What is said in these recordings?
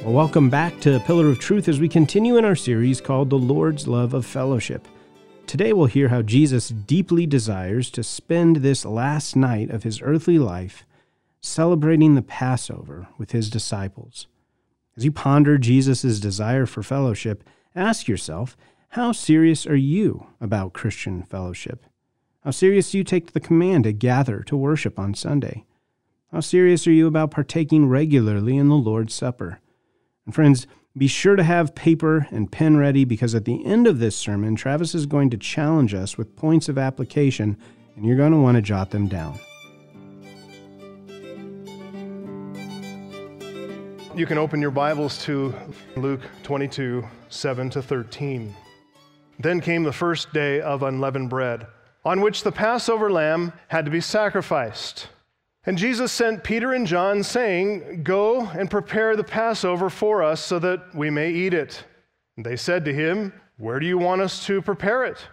Well, welcome back to Pillar of Truth as we continue in our series called The Lord's Love of Fellowship. Today we'll hear how Jesus deeply desires to spend this last night of his earthly life celebrating the Passover with his disciples. As you ponder Jesus' desire for fellowship, ask yourself, how serious are you about Christian fellowship? How serious do you take the command to gather to worship on Sunday? How serious are you about partaking regularly in the Lord's Supper? And friends, be sure to have paper and pen ready, because at the end of this sermon, Travis is going to challenge us with points of application, and you're going to want to jot them down. You can open your Bibles to Luke 22, 7-13. Then came the first day of unleavened bread, on which the Passover lamb had to be sacrificed. And Jesus sent Peter and John, saying, "Go and prepare the Passover for us so that we may eat it." And they said to him, "Where do you want us to prepare it?"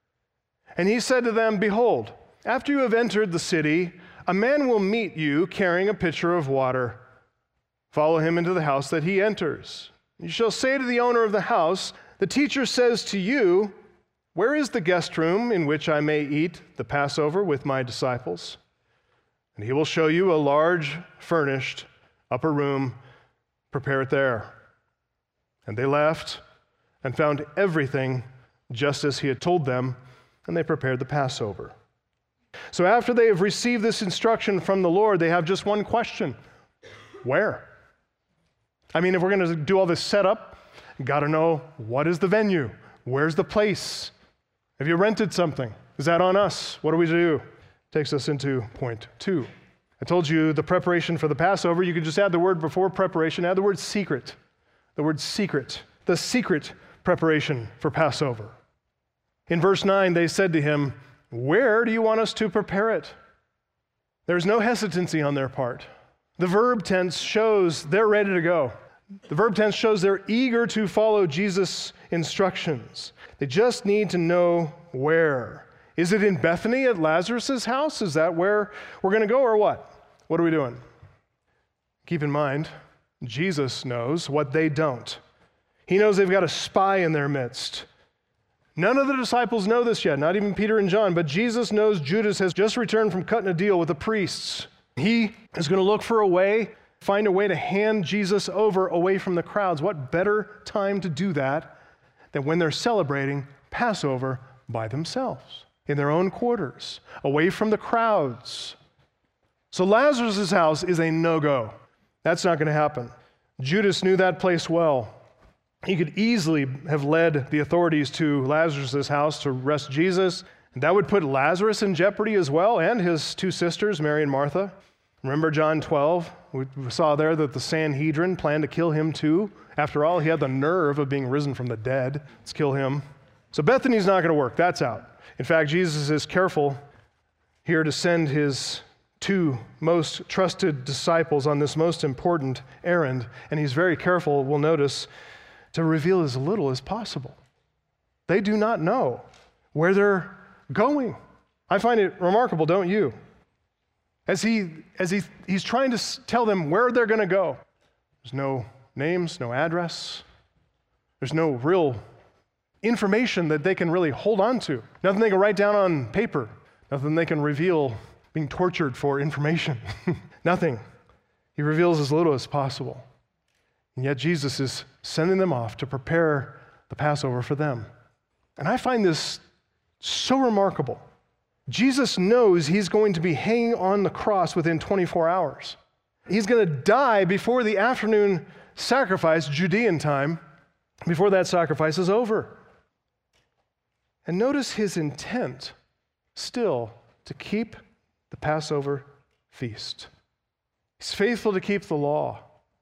And he said to them, "Behold, after you have entered the city, a man will meet you carrying a pitcher of water. Follow him into the house that he enters. You shall say to the owner of the house, 'The teacher says to you, where is the guest room in which I may eat the Passover with my disciples?' And he will show you a large, furnished upper room. Prepare it there." And they left and found everything just as he had told them, and they prepared the Passover. So after they have received this instruction from the Lord, they have just one question: where? I mean, if we're going to do all this setup, got to know, what is the venue? Where's the place? Have you rented something? Is that on us? What do we do? Takes us into point 2. I told you the preparation for the Passover, you could just add the word before preparation, add the word secret. The word secret. The secret preparation for Passover. In verse 9, they said to him, "Where do you want us to prepare it?" There's no hesitancy on their part. The verb tense shows they're ready to go. The verb tense shows they're eager to follow Jesus' instructions. They just need to know where. Is it in Bethany at Lazarus' house? Is that where we're going to go, or what? What are we doing? Keep in mind, Jesus knows what they don't. He knows they've got a spy in their midst. None of the disciples know this yet, not even Peter and John, but Jesus knows Judas has just returned from cutting a deal with the priests. He is going to look for a way, find a way to hand Jesus over away from the crowds. What better time to do that than when they're celebrating Passover by themselves, in their own quarters, away from the crowds. So Lazarus' house is a no-go. That's not going to happen. Judas knew that place well. He could easily have led the authorities to Lazarus' house to arrest Jesus. That would put Lazarus in jeopardy as well, and his two sisters, Mary and Martha. Remember John 12? We saw there that the Sanhedrin planned to kill him too. After all, he had the nerve of being risen from the dead. Let's kill him. So Bethany's not going to work. That's out. In fact, Jesus is careful here to send his two most trusted disciples on this most important errand. And he's very careful, we'll notice, to reveal as little as possible. They do not know where they're going. I find it remarkable, don't you? As he's trying to tell them where they're going to go. There's no names, no address. There's no real information that they can really hold on to. Nothing they can write down on paper. Nothing they can reveal being tortured for information. Nothing. He reveals as little as possible. And yet Jesus is sending them off to prepare the Passover for them. And I find this so remarkable. Jesus knows he's going to be hanging on the cross within 24 hours. He's going to die before the afternoon sacrifice, Judean time, before that sacrifice is over. And notice his intent still to keep the Passover feast. He's faithful to keep the law,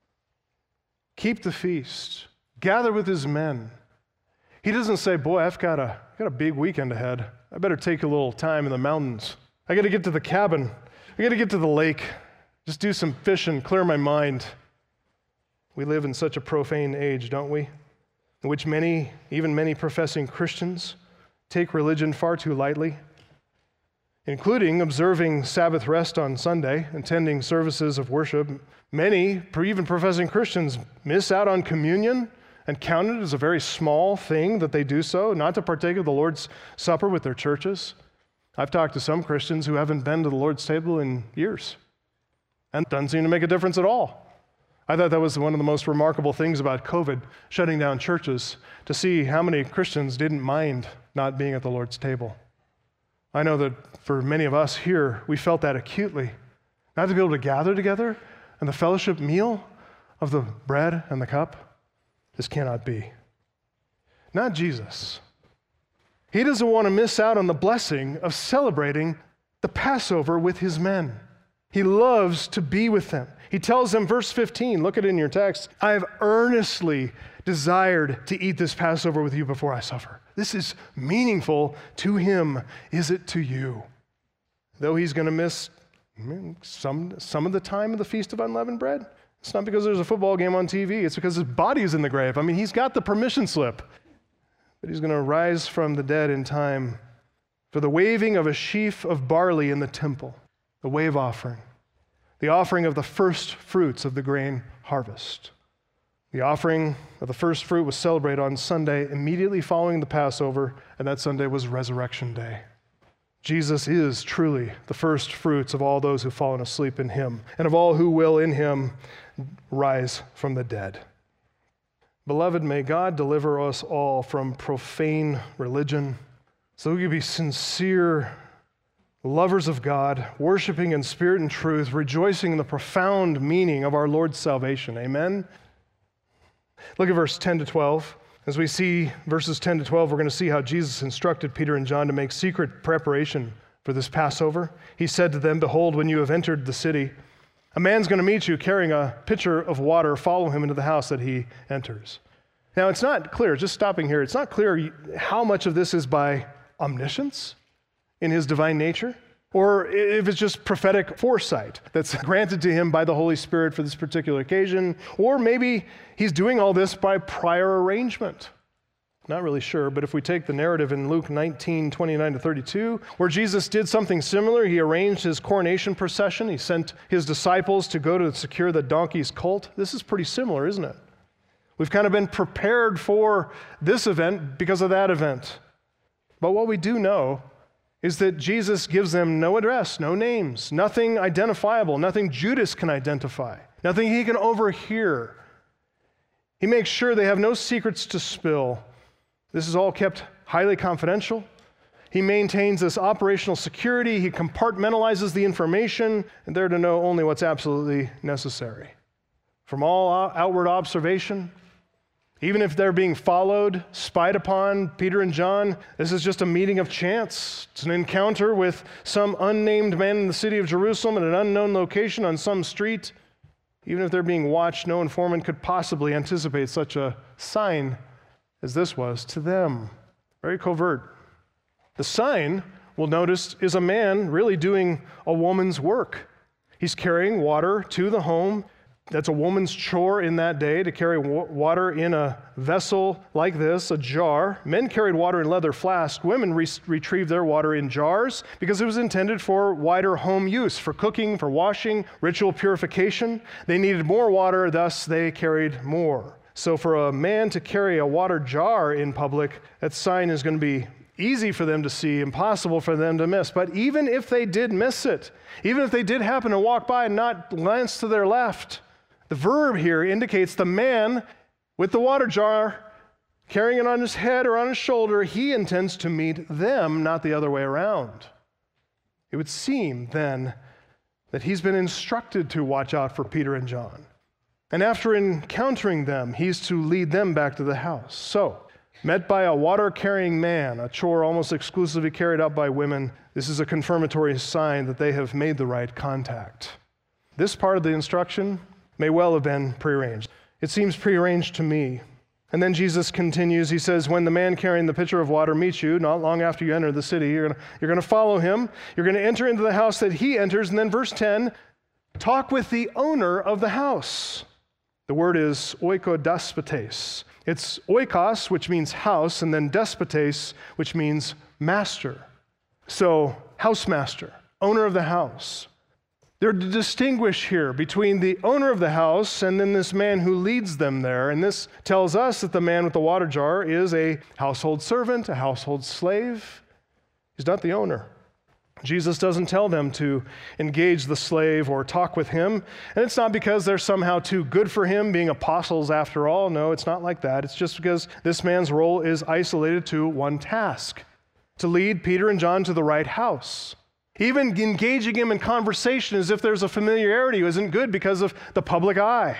keep the feast, gather with his men. He doesn't say, boy, I've got a big weekend ahead. I better take a little time in the mountains. I got to get to the cabin. I got to get to the lake. Just do some fishing, clear my mind. We live in such a profane age, don't we? In which many, even many professing Christians, take religion far too lightly. including observing Sabbath rest on Sunday, attending services of worship. Many, even professing Christians, miss out on communion and count it as a very small thing that they do so, not to partake of the Lord's Supper with their churches. I've talked to some Christians who haven't been to the Lord's table in years, and it doesn't seem to make a difference at all. I thought that was one of the most remarkable things about COVID, shutting down churches, to see how many Christians didn't mind not being at the Lord's table. I know that for many of us here, we felt that acutely. Not to be able to gather together and the fellowship meal of the bread and the cup. This cannot be. Not Jesus. He doesn't want to miss out on the blessing of celebrating the Passover with his men. He loves to be with them. He tells them, verse 15, look at it in your text, I have earnestly desired to eat this Passover with you before I suffer. This is meaningful to him. Is it to you? Though he's going to miss some of the time of the Feast of Unleavened Bread, it's not because there's a football game on TV. It's because his body is in the grave. I mean, he's got the permission slip. But he's going to rise from the dead in time for the waving of a sheaf of barley in the temple, the wave offering, the offering of the first fruits of the grain harvest. The offering of the first fruit was celebrated on Sunday immediately following the Passover, and that Sunday was Resurrection Day. Jesus is truly the first fruits of all those who've fallen asleep in him, and of all who will in him rise from the dead. Beloved, may God deliver us all from profane religion so we can be sincere lovers of God, worshiping in spirit and truth, rejoicing in the profound meaning of our Lord's salvation. Amen? Look at verse 10 to 12. As we see verses 10 to 12, we're going to see how Jesus instructed Peter and John to make secret preparation for this Passover. He said to them, behold, when you have entered the city, a man's going to meet you carrying a pitcher of water. Follow him into the house that he enters. Now, it's not clear, just stopping here, it's not clear how much of this is by omniscience in his divine nature, or if it's just prophetic foresight that's granted to him by the Holy Spirit for this particular occasion, or maybe he's doing all this by prior arrangement. Not really sure, but if we take the narrative in Luke 19:29-32, where Jesus did something similar, he arranged his coronation procession, he sent his disciples to go to secure the donkey's colt. This is pretty similar, isn't it? We've kind of been prepared for this event because of that event. But what we do know is that Jesus gives them no address, no names, nothing identifiable, nothing Judas can identify, nothing he can overhear. He makes sure they have no secrets to spill. This is all kept highly confidential. He maintains this operational security. He compartmentalizes the information, and they're to know only what's absolutely necessary. From all outward observation, even if they're being followed, spied upon, Peter and John, this is just a meeting of chance. It's an encounter with some unnamed man in the city of Jerusalem at an unknown location on some street. Even if they're being watched, no informant could possibly anticipate such a sign as this was to them. Very covert. The sign, we'll notice, is a man really doing a woman's work. He's carrying water to the home. That's a woman's chore in that day, to carry water in a vessel like this, a jar. Men carried water in leather flasks. Women retrieved their water in jars because it was intended for wider home use, for cooking, for washing, ritual purification. They needed more water, thus they carried more. So for a man to carry a water jar in public, that sign is going to be easy for them to see, impossible for them to miss. But even if they did miss it, even if they did happen to walk by and not glance to their left, the verb here indicates the man with the water jar, carrying it on his head or on his shoulder, he intends to meet them, not the other way around. It would seem then that he's been instructed to watch out for Peter and John. And after encountering them, he's to lead them back to the house. So, met by a water-carrying man, a chore almost exclusively carried out by women, this is a confirmatory sign that they have made the right contact. This part of the instruction may well have been prearranged. It seems prearranged to me. And then Jesus continues, he says, when the man carrying the pitcher of water meets you, not long after you enter the city, you're going to follow him. You're going to enter into the house that he enters. And then verse 10, talk with the owner of the house. The word is oikodespotes. It's oikos, which means house, and then despotes, which means master. So housemaster, owner of the house. They're to distinguish here between the owner of the house and then this man who leads them there. And this tells us that the man with the water jar is a household servant, a household slave. He's not the owner. Jesus doesn't tell them to engage the slave or talk with him. And it's not because they're somehow too good for him, being apostles after all. No, it's not like that. It's just because this man's role is isolated to one task, to lead Peter and John to the right house. Even engaging him in conversation as if there's a familiarity isn't good because of the public eye.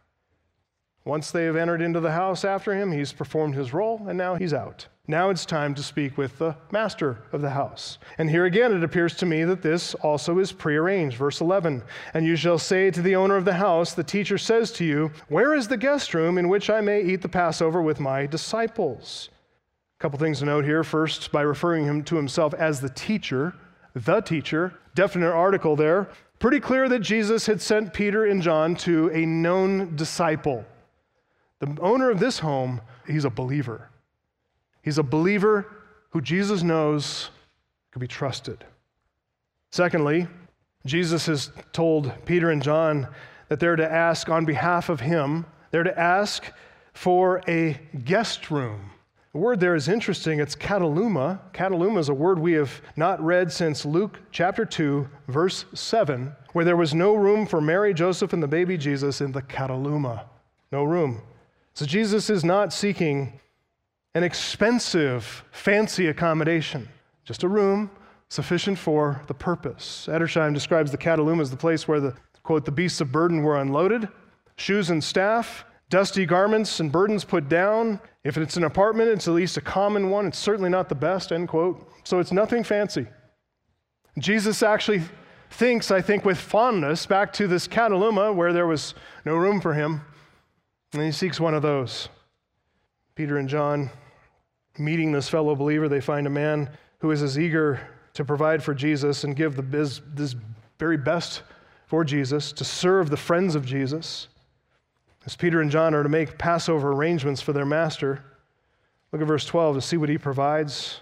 Once they have entered into the house after him, he's performed his role, and now he's out. Now it's time to speak with the master of the house. And here again, it appears to me that this also is prearranged. Verse 11, "And you shall say to the owner of the house, the teacher says to you, where is the guest room in which I may eat the Passover with my disciples?" A couple things to note here. First, by referring him to himself as the teacher, definite article there. Pretty clear that Jesus had sent Peter and John to a known disciple. The owner of this home, he's a believer. He's a believer who Jesus knows can be trusted. Secondly, Jesus has told Peter and John that they're to ask on behalf of him. They're to ask for a guest room. The word there is interesting. It's kataluma. Kataluma is a word we have not read since Luke chapter 2, verse 7, where there was no room for Mary, Joseph, and the baby Jesus in the kataluma. No room. So Jesus is not seeking an expensive, fancy accommodation, just a room sufficient for the purpose. Edersheim describes the kataluma as the place where the, quote, the beasts of burden were unloaded, shoes and staff, dusty garments and burdens put down. If it's an apartment, it's at least a common one. It's certainly not the best, end quote. So it's nothing fancy. Jesus actually thinks, I think, with fondness back to this kataluma where there was no room for him, and he seeks one of those. Peter and John, meeting this fellow believer, they find a man who is as eager to provide for Jesus and give this very best for Jesus, to serve the friends of Jesus. As Peter and John are to make Passover arrangements for their master, look at verse 12 to see what he provides.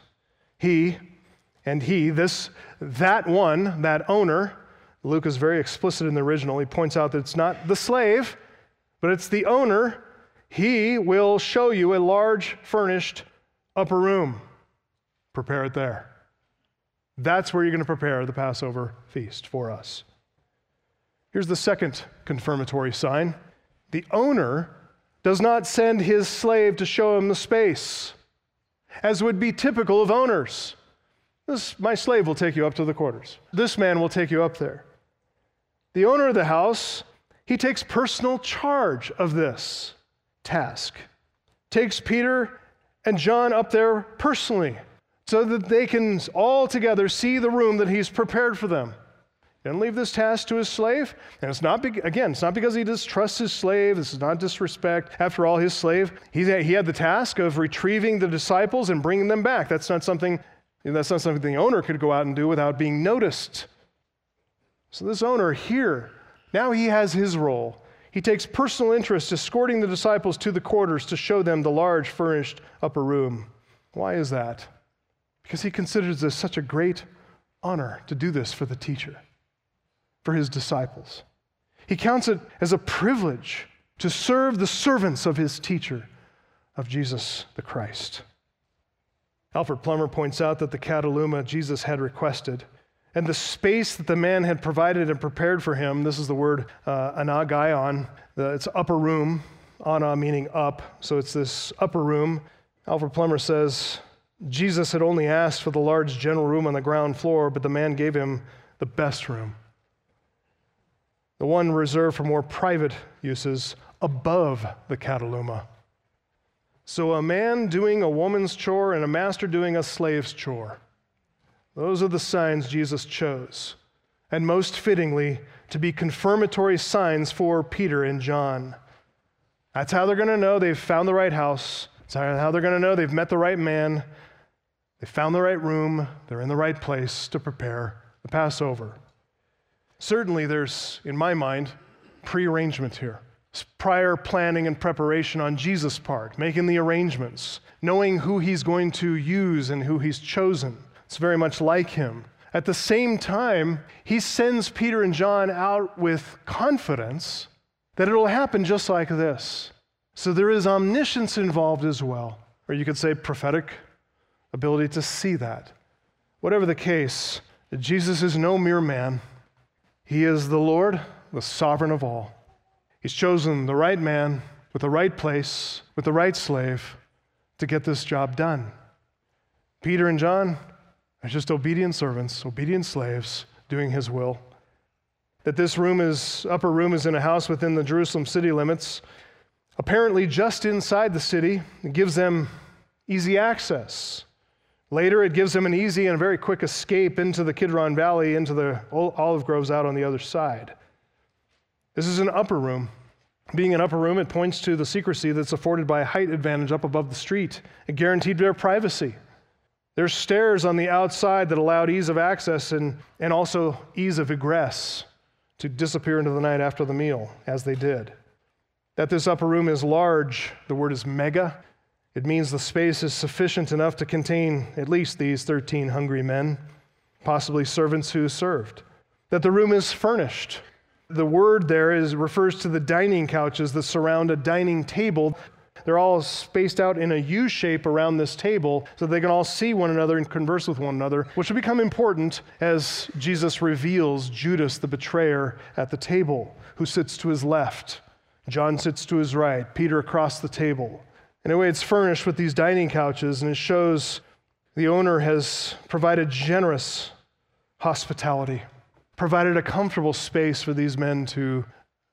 That owner, Luke is very explicit in the original. He points out that it's not the slave, but it's the owner. He will show you a large furnished upper room. Prepare it there. That's where you're going to prepare the Passover feast for us. Here's the second confirmatory sign. The owner does not send his slave to show him the space, as would be typical of owners. My slave will take you up to the quarters. This man will take you up there. The owner of the house, he takes personal charge of this task. Takes Peter and John up there personally so that they can all together see the room that he's prepared for them. He doesn't leave this task to his slave. And it's not because he distrusts his slave. This is not disrespect. After all, his slave, he had the task of retrieving the disciples and bringing them back. That's not something the owner could go out and do without being noticed. So this owner here, now he has his role. He takes personal interest escorting the disciples to the quarters to show them the large furnished upper room. Why is that? Because he considers this such a great honor to do this for the teacher, for his disciples. He counts it as a privilege to serve the servants of his teacher, of Jesus the Christ. Alfred Plummer points out that the kataluma Jesus had requested and the space that the man had provided and prepared for him, this is the word anagaion, it's upper room, ana meaning up, so it's this upper room. Alfred Plummer says, Jesus had only asked for the large general room on the ground floor, but the man gave him the best room, the one reserved for more private uses above the kataluma. So a man doing a woman's chore and a master doing a slave's chore. Those are the signs Jesus chose, and most fittingly, to be confirmatory signs for Peter and John. That's how they're going to know they've found the right house. That's how they're going to know they've met the right man. They found the right room. They're in the right place to prepare the Passover. Certainly there's, in my mind, prearrangement here. It's prior planning and preparation on Jesus' part, making the arrangements, knowing who he's going to use and who he's chosen. It's very much like him, At the same time, he sends Peter and John out with confidence that it'll happen just like this. So there is omniscience involved as well, or you could say prophetic ability to see that. Whatever the case, Jesus is no mere man. He is the Lord, the sovereign of all. He's chosen the right man with the right place, with the right slave to get this job done. Peter and John are just obedient servants, obedient slaves doing his will. That this upper room is in a house within the Jerusalem city limits, apparently just inside the city. It gives them easy access. Later, it gives them an easy and very quick escape into the Kidron Valley, into the olive groves out on the other side. This is an upper room. Being an upper room, it points to the secrecy that's afforded by a height advantage up above the street. It guaranteed their privacy. There's stairs on the outside that allowed ease of access and also ease of egress to disappear into the night after the meal, as they did. That this upper room is large, the word is mega. It means the space is sufficient enough to contain at least these 13 hungry men, possibly servants who served. That the room is furnished. The word there refers to the dining couches that surround a dining table. They're all spaced out in a U shape around this table so they can all see one another and converse with one another, which will become important as Jesus reveals Judas, the betrayer, at the table, who sits to his left. John sits to his right, Peter across the table. Anyway, it's furnished with these dining couches, and it shows the owner has provided generous hospitality, provided a comfortable space for these men to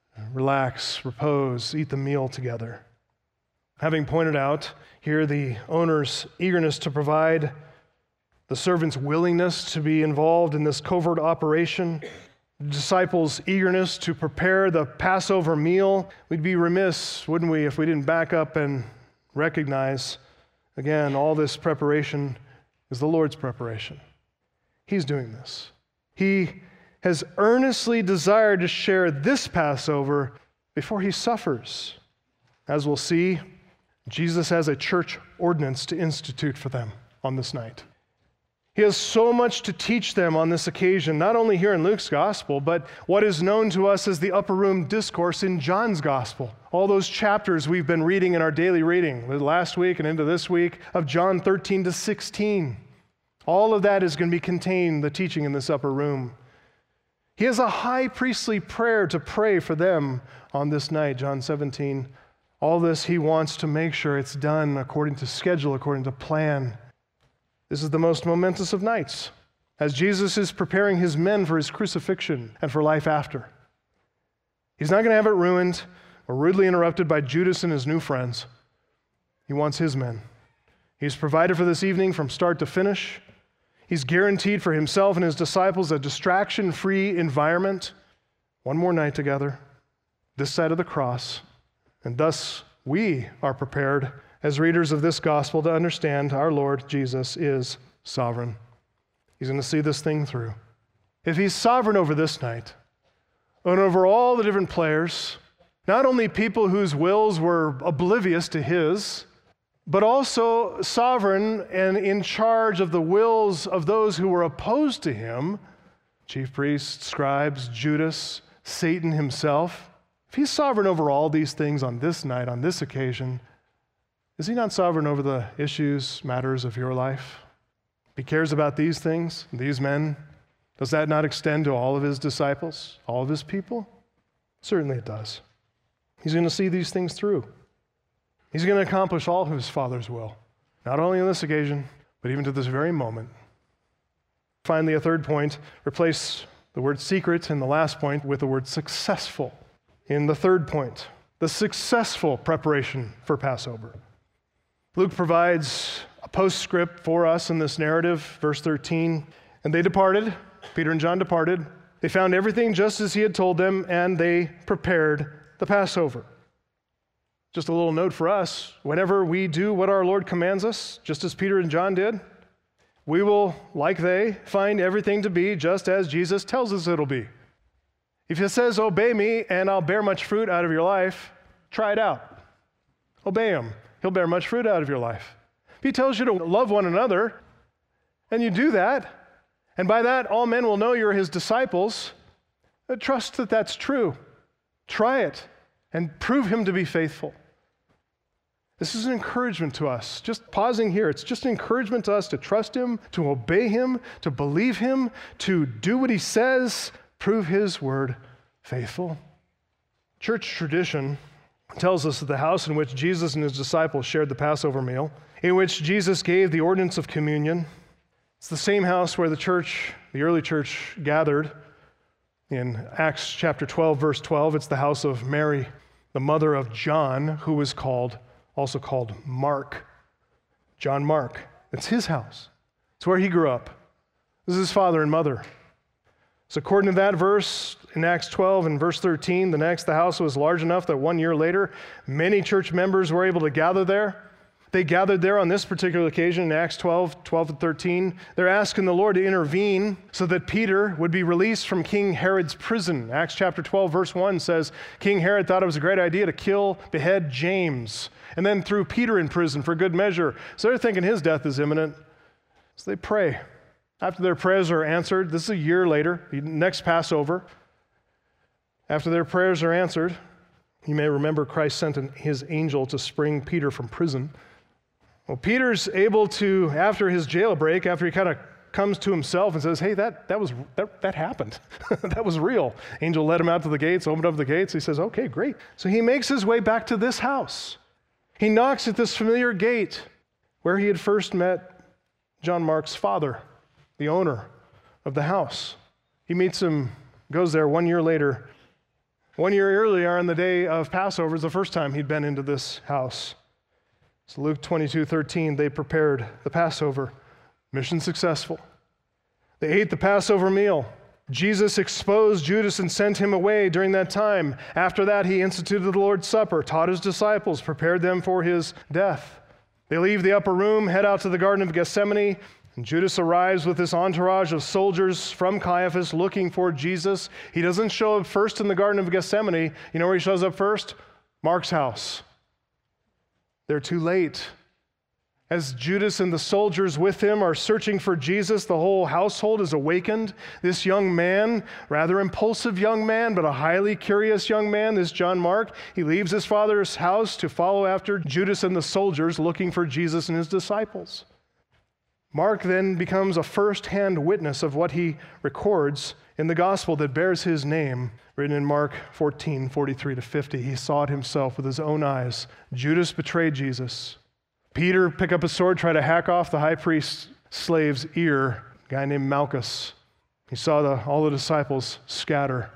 relax, repose, eat the meal together. Having pointed out here the owner's eagerness to provide, the servant's willingness to be involved in this covert operation, the disciples' eagerness to prepare the Passover meal, we'd be remiss, wouldn't we, if we didn't back up and recognize, again, all this preparation is the Lord's preparation. He's doing this. He has earnestly desired to share this Passover before he suffers. As we'll see, Jesus has a church ordinance to institute for them on this night. He has so much to teach them on this occasion, not only here in Luke's gospel, but what is known to us as the upper room discourse in John's gospel. All those chapters we've been reading in our daily reading, last week and into this week, of John 13 to 16. All of that is going to be contained, the teaching in this upper room. He has a high priestly prayer to pray for them on this night, John 17. All this he wants to make sure it's done according to schedule, according to plan. This is the most momentous of nights, as Jesus is preparing his men for his crucifixion and for life after. He's not going to have it ruined or rudely interrupted by Judas and his new friends. He wants his men. He's provided for this evening from start to finish. He's guaranteed for himself and his disciples a distraction-free environment. One more night together, this side of the cross, and thus we are prepared as readers of this gospel to understand our Lord Jesus is sovereign. He's going to see this thing through. If he's sovereign over this night, and over all the different players, not only people whose wills were oblivious to his, but also sovereign and in charge of the wills of those who were opposed to him, chief priests, scribes, Judas, Satan himself. If he's sovereign over all these things on this night, on this occasion, is he not sovereign over the issues, matters of your life? If he cares about these things, these men, does that not extend to all of his disciples, all of his people? Certainly it does. He's going to see these things through. He's going to accomplish all of his Father's will, not only on this occasion, but even to this very moment. Finally, a third point, replace the word secret in the last point with the word successful in the third point, the successful preparation for Passover. Luke provides a postscript for us in this narrative, verse 13. And they departed, Peter and John departed. They found everything just as he had told them, and they prepared the Passover. Just a little note for us, whenever we do what our Lord commands us, just as Peter and John did, we will, like they, find everything to be just as Jesus tells us it'll be. If he says, obey me and I'll bear much fruit out of your life, try it out. Obey him. He'll bear much fruit out of your life. If he tells you to love one another, and you do that, And by that, all men will know you're his disciples. Trust that that's true. Try it and prove him to be faithful. This is an encouragement to us. Just pausing here, it's just an encouragement to us to trust him, to obey him, to believe him, to do what he says, prove his word faithful. Church tradition tells us that the house in which Jesus and his disciples shared the Passover meal, in which Jesus gave the ordinance of communion, it's the same house where the early church gathered in Acts chapter 12, verse 12. It's the house of Mary, the mother of John, who was also called Mark. John Mark. It's his house. It's where he grew up. This is his father and mother. So according to that verse in Acts 12 and verse 13, the house was large enough that 1 year later, many church members were able to gather there. They gathered there on this particular occasion in Acts 12 to 13. They're asking the Lord to intervene so that Peter would be released from King Herod's prison. Acts chapter 12, verse 1 says, King Herod thought it was a great idea to behead James, and then threw Peter in prison for good measure. So they're thinking his death is imminent. So they pray. After their prayers are answered, this is a year later, next Passover. After their prayers are answered, you may remember Christ sent his angel to spring Peter from prison. Well, Peter's able to, after his jailbreak, after he kind of comes to himself and says, hey, that happened. That was real. Angel led him out to the gates, opened up the gates. He says, okay, great. So he makes his way back to this house. He knocks at this familiar gate where he had first met John Mark's father, the owner of the house. He meets him, goes there 1 year later. 1 year earlier on the day of Passover is the first time he'd been into this house. So Luke 22:13, they prepared the Passover. Mission successful. They ate the Passover meal. Jesus exposed Judas and sent him away during that time. After that, he instituted the Lord's Supper, taught his disciples, prepared them for his death. They leave the upper room, head out to the Garden of Gethsemane, and Judas arrives with this entourage of soldiers from Caiaphas looking for Jesus. He doesn't show up first in the Garden of Gethsemane. You know where he shows up first? Mark's house. They're too late. As Judas and the soldiers with him are searching for Jesus, the whole household is awakened. This young man, rather impulsive young man, but a highly curious young man, this John Mark, he leaves his father's house to follow after Judas and the soldiers looking for Jesus and his disciples. Mark then becomes a first-hand witness of what he records in the gospel that bears his name, written in Mark 14:43-50. He saw it himself with his own eyes. Judas betrayed Jesus. Peter picked up a sword, tried to hack off the high priest's slave's ear, a guy named Malchus. He saw all the disciples scatter.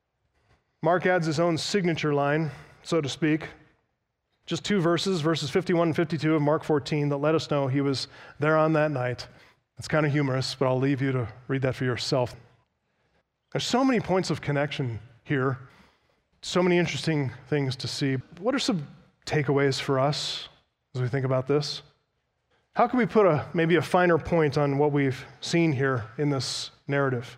Mark adds his own signature line, so to speak. Just two verses 51 and 52 of Mark 14, that let us know he was there on that night. It's kind of humorous, but I'll leave you to read that for yourself. There's so many points of connection here, so many interesting things to see. What are some takeaways for us as we think about this? How can we put maybe a finer point on what we've seen here in this narrative?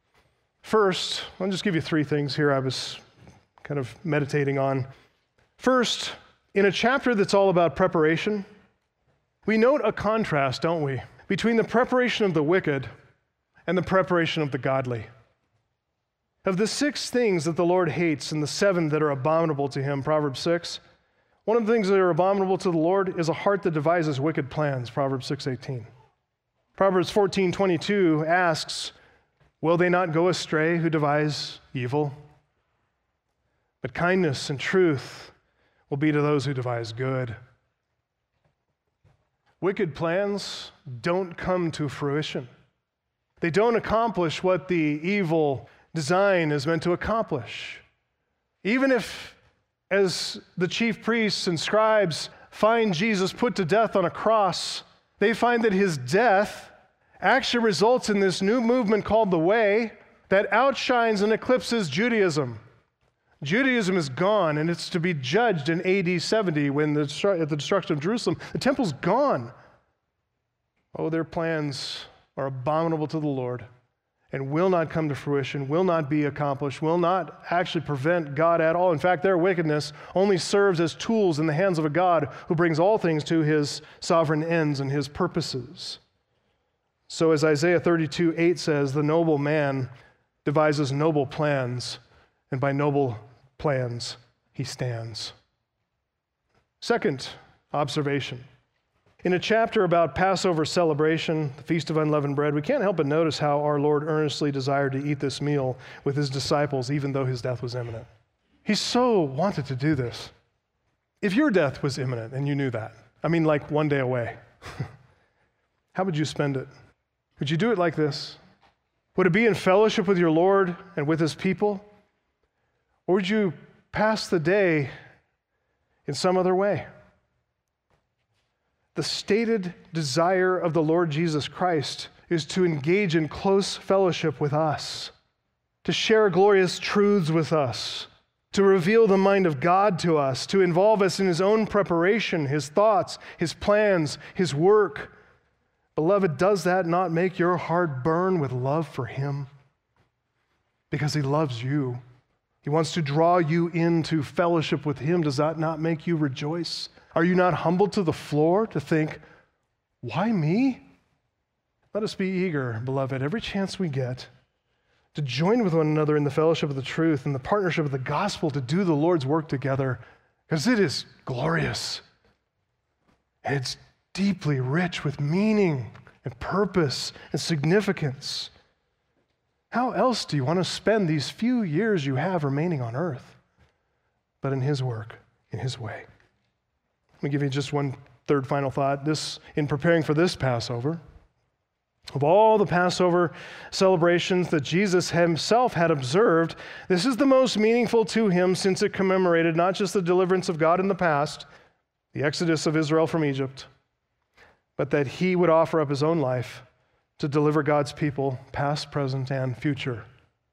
First, I'll just give you three things here I was kind of meditating on. First, in a chapter that's all about preparation, we note a contrast, don't we, between the preparation of the wicked and the preparation of the godly. Of the 6 things that the Lord hates and the 7 that are abominable to him, Proverbs 6, one of the things that are abominable to the Lord is a heart that devises wicked plans, Proverbs 6:18. Proverbs 14:22 asks, will they not go astray who devise evil? But kindness and truth will be to those who devise good. Wicked plans don't come to fruition. They don't accomplish what the evil design is meant to accomplish. Even if, as the chief priests and scribes find Jesus put to death on a cross, they find that his death actually results in this new movement called the Way that outshines and eclipses Judaism. Judaism is gone, and it's to be judged in AD 70 when at the destruction of Jerusalem. The temple's gone. Oh, their plans are abominable to the Lord and will not come to fruition, will not be accomplished, will not actually prevent God at all. In fact, their wickedness only serves as tools in the hands of a God who brings all things to his sovereign ends and his purposes. So as Isaiah 32:8 says, the noble man devises noble plans, and by noble plans he stands. Second observation. In a chapter about Passover celebration, the Feast of Unleavened Bread, we can't help but notice how our Lord earnestly desired to eat this meal with his disciples, even though his death was imminent. He so wanted to do this. If your death was imminent and you knew that, like one day away, how would you spend it? Would you do it like this? Would it be in fellowship with your Lord and with his people? Or would you pass the day in some other way? The stated desire of the Lord Jesus Christ is to engage in close fellowship with us, to share glorious truths with us, to reveal the mind of God to us, to involve us in his own preparation, his thoughts, his plans, his work. Beloved, does that not make your heart burn with love for him? Because he loves you. He wants to draw you into fellowship with him. Does that not make you rejoice? Are you not humbled to the floor to think, why me? Let us be eager, beloved, every chance we get to join with one another in the fellowship of the truth and the partnership of the gospel to do the Lord's work together, because it is glorious. And it's deeply rich with meaning and purpose and significance. How else do you want to spend these few years you have remaining on earth but in his work, in his way? Let me give you just one third final thought. In preparing for this Passover, of all the Passover celebrations that Jesus himself had observed, this is the most meaningful to him, since it commemorated not just the deliverance of God in the past, the exodus of Israel from Egypt, but that he would offer up his own life to deliver God's people, past, present, and future.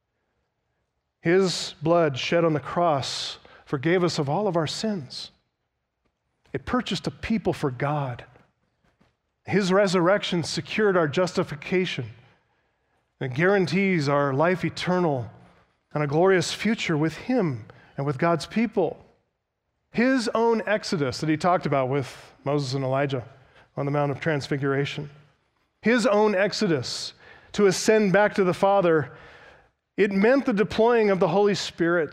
His blood shed on the cross forgave us of all of our sins. It purchased a people for God. His resurrection secured our justification. It guarantees our life eternal and a glorious future with him and with God's people. His own exodus that he talked about with Moses and Elijah on the Mount of Transfiguration, his own exodus to ascend back to the Father, it meant the deploying of the Holy Spirit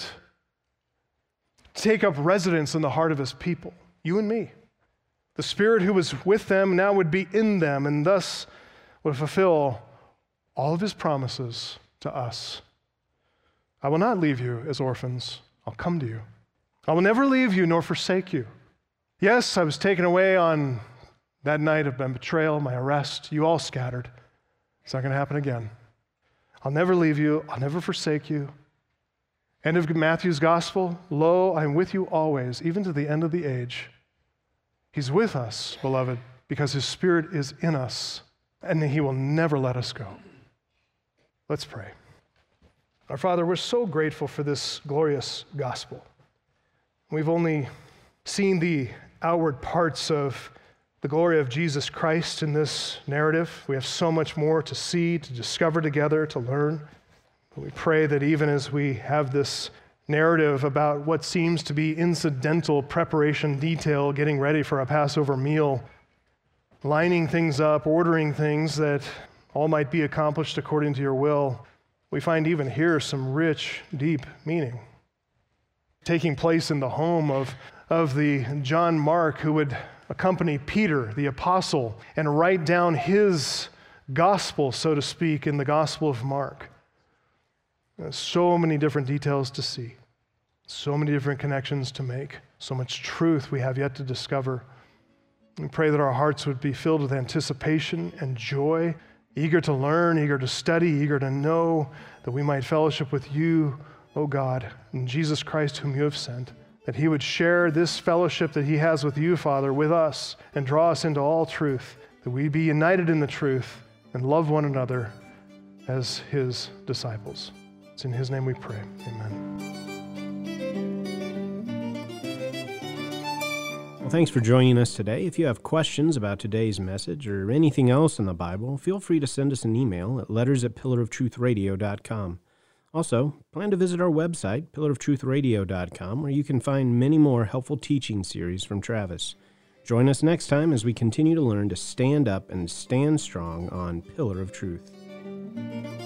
to take up residence in the heart of his people, you and me. The Spirit who was with them now would be in them, and thus would fulfill all of his promises to us. I will not leave you as orphans. I'll come to you. I will never leave you nor forsake you. Yes, I was taken away on that night of my betrayal, my arrest. You all scattered. It's not going to happen again. I'll never leave you. I'll never forsake you. End of Matthew's gospel. Lo, I am with you always, even to the end of the age. He's with us, beloved, because his Spirit is in us, and he will never let us go. Let's pray. Our Father, we're so grateful for this glorious gospel. We've only seen the outward parts of the glory of Jesus Christ in this narrative. We have so much more to see, to discover together, to learn. But we pray that even as we have this narrative about what seems to be incidental preparation detail, getting ready for a Passover meal, lining things up, ordering things that all might be accomplished according to your will, we find even here some rich, deep meaning. Taking place in the home of the John Mark, who would accompany Peter, the apostle, and write down his gospel, so to speak, in the Gospel of Mark. So many different details to see, so many different connections to make, so much truth we have yet to discover. We pray that our hearts would be filled with anticipation and joy, eager to learn, eager to study, eager to know, that we might fellowship with you, O God, and Jesus Christ whom you have sent, that he would share this fellowship that he has with you, Father, with us, and draw us into all truth, that we be united in the truth and love one another as his disciples. It's in his name we pray. Amen. Well, thanks for joining us today. If you have questions about today's message or anything else in the Bible, feel free to send us an email at letters@pillarofTruthradio.com. Also, plan to visit our website, pillarofTruthradio.com, where you can find many more helpful teaching series from Travis. Join us next time as we continue to learn to stand up and stand strong on Pillar of Truth.